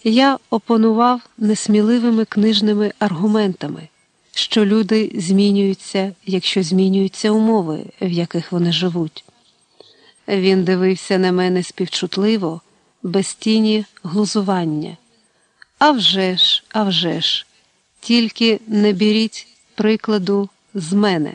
Я опонував несміливими книжними аргументами, що люди змінюються, якщо змінюються умови, в яких вони живуть. Він дивився на мене співчутливо, без тіні глузування. А вже ж, тільки не беріть прикладу з мене.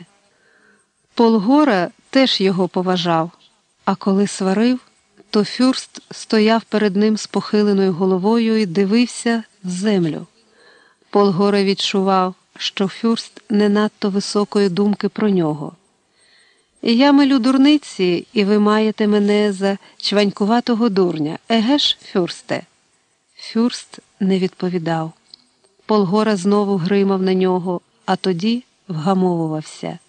Полгора теж його поважав, а коли сварив, то фюрст стояв перед ним з похиленою головою і дивився в землю. Полгора відчував, що фюрст не надто високої думки про нього. «Я милю дурниці, і ви маєте мене за чванькуватого дурня, еге ж, фюрсте?» Фюрст не відповідав. Полгора знову гримав на нього, а тоді вгамовувався.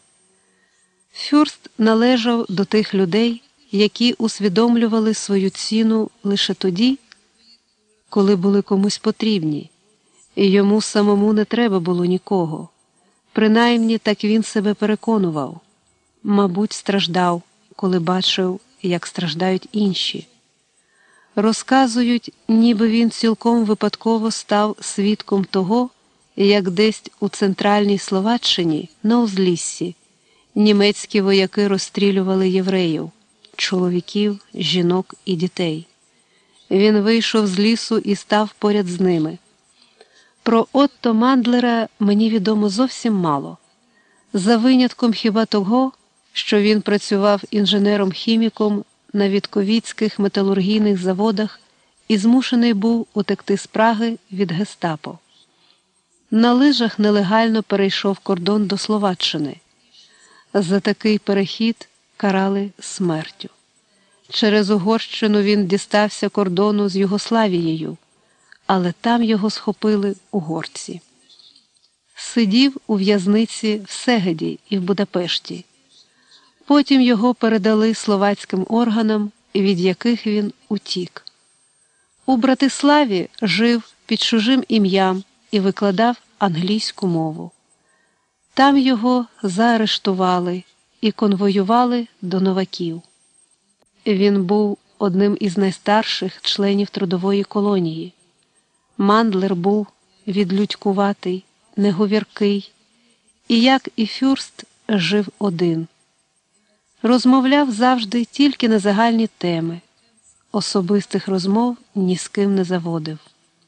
Фюрст належав до тих людей, які усвідомлювали свою ціну лише тоді, коли були комусь потрібні, і йому самому не треба було нікого. Принаймні так він себе переконував. Мабуть, страждав, коли бачив, як страждають інші. Розказують, ніби він цілком випадково став свідком того, як десь у центральній Словаччині, на узліссі, німецькі вояки розстрілювали євреїв, чоловіків, жінок і дітей. Він вийшов з лісу і став поряд з ними. Про Отто Мандлера мені відомо зовсім мало. За винятком хіба того, що він працював інженером-хіміком на вітковіцьких металургійних заводах і змушений був утекти з Праги від гестапо. На лижах нелегально перейшов кордон до Словаччини. За такий перехід карали смертю. Через Угорщину він дістався кордону з Югославією, але там його схопили угорці. Сидів у в'язниці в Сегеді і в Будапешті. Потім його передали словацьким органам, від яких він утік. У Братиславі жив під чужим ім'ям і викладав англійську мову. Там його заарештували і конвоювали до новаків. Він був одним із найстарших членів трудової колонії. Мандлер був відлюдькуватий, неговіркий, і, як і фюрст, жив один. Розмовляв завжди тільки на загальні теми, особистих розмов ні з ким не заводив.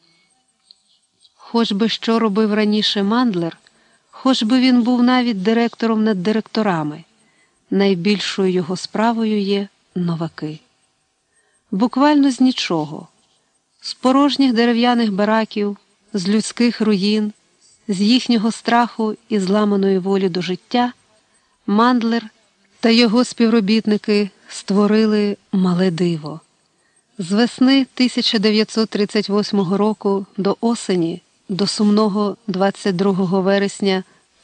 Хоч би що робив раніше Мандлер, хоч би він був навіть директором над директорами, найбільшою його справою є новаки. Буквально з нічого, з порожніх дерев'яних бараків, з людських руїн, з їхнього страху і зламаної волі до життя, Мандлер та його співробітники створили мале диво. З весни 1938 року до осені, до сумного 22 вересня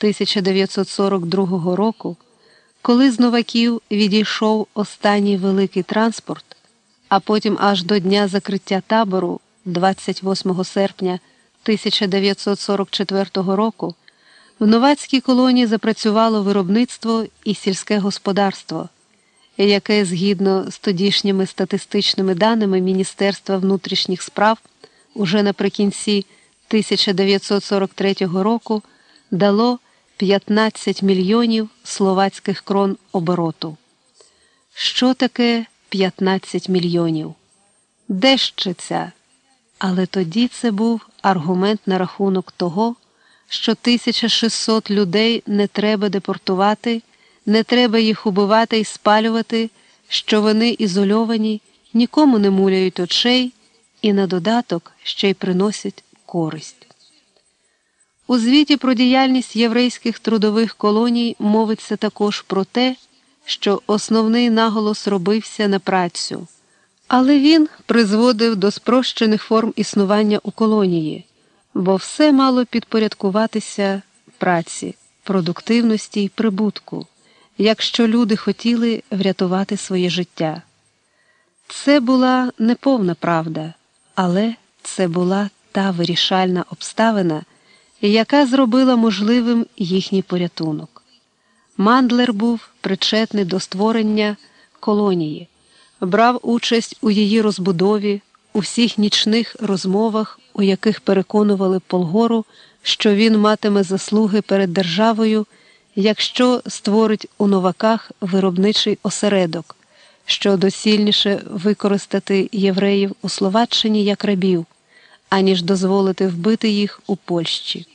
1942 року, коли з новаків відійшов останній великий транспорт, а потім аж до дня закриття табору 28 серпня 1944 року, в новацькій колонії запрацювало виробництво і сільське господарство, яке, згідно з тодішніми статистичними даними Міністерства внутрішніх справ, уже наприкінці 1943 року дало 15 мільйонів словацьких крон обороту. Що таке 15 мільйонів? Дещиця. Але тоді це був аргумент на рахунок того, що 1600 людей не треба депортувати, не треба їх убивати і спалювати, що вони ізольовані, нікому не муляють очей і на додаток ще й приносять користь. У звіті про діяльність єврейських трудових колоній мовиться також про те, що основний наголос робився на працю, але він призводив до спрощених форм існування у колонії, бо все мало підпорядкуватися праці, продуктивності й прибутку, якщо люди хотіли врятувати своє життя. Це була неповна правда, але це була та вирішальна обставина, яка зробила можливим їхній порятунок. Мандлер був причетний до створення колонії, брав участь у її розбудові, у всіх нічних розмовах, у яких переконували Полгору, що він матиме заслуги перед державою, якщо створить у Новаках виробничий осередок, що доцільніше використати євреїв у Словаччині як рабів, аніж дозволити вбити їх у Польщі.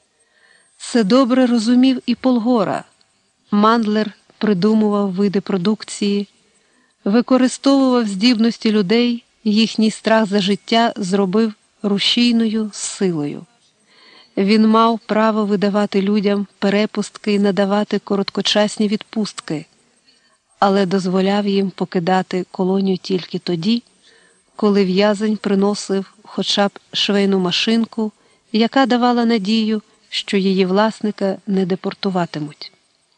Це добре розумів і Полгора. Мандлер придумував види продукції, використовував здібності людей, їхній страх за життя зробив рушійною силою. Він мав право видавати людям перепустки і надавати короткочасні відпустки, але дозволяв їм покидати колонію тільки тоді, коли в'язень приносив хоча б швейну машинку, яка давала надію, що її власника не депортуватимуть.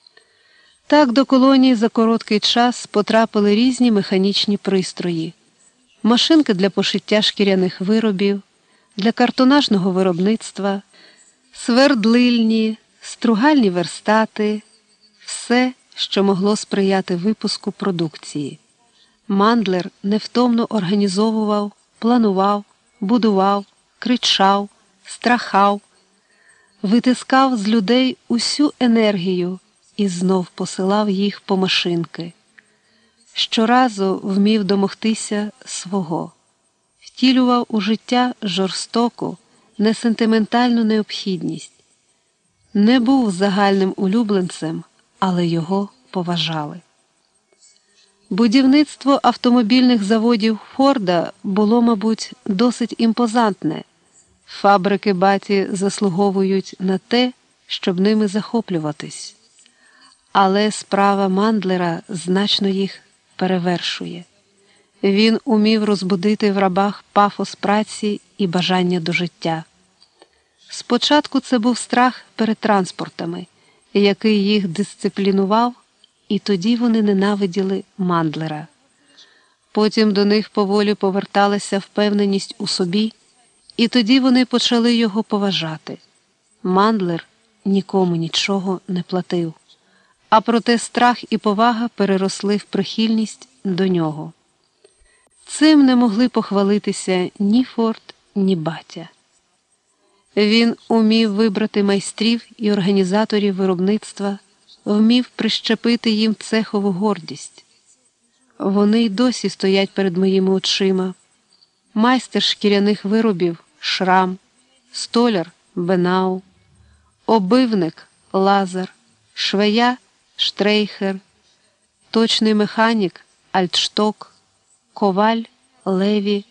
Так до колонії за короткий час потрапили різні механічні пристрої, машинки для пошиття шкіряних виробів, для картонажного виробництва, свердлильні, стругальні верстати, все, що могло сприяти випуску продукції. Мандлер невтомно організовував, планував, будував, кричав, страхав, витискав з людей усю енергію і знов посилав їх по машинки. Щоразу вмів домогтися свого, втілював у життя жорстоку, несентиментальну необхідність. Не був загальним улюбленцем, але його поважали. Будівництво автомобільних заводів Форда було, мабуть, досить імпозантне. Фабрики баті заслуговують на те, щоб ними захоплюватись. Але справа Мандлера значно їх перевершує. Він умів розбудити в рабах пафос праці і бажання до життя. Спочатку це був страх перед транспортами, який їх дисциплінував, і тоді вони ненавиділи Мандлера. Потім до них поволі поверталася впевненість у собі, і тоді вони почали його поважати. Мандлер нікому нічого не платив, а проте страх і повага переросли в прихильність до нього. Цим не могли похвалитися ні Форд, ні батя. Він умів вибрати майстрів і організаторів виробництва, вмів прищепити їм цехову гордість. Вони й досі стоять перед моїми очима. Майстер шкіряних виробів – Шрам, столяр – Бенау, обивник – Лазар, швея – Штрейхер, точний механік – Альтшток, коваль – Леві,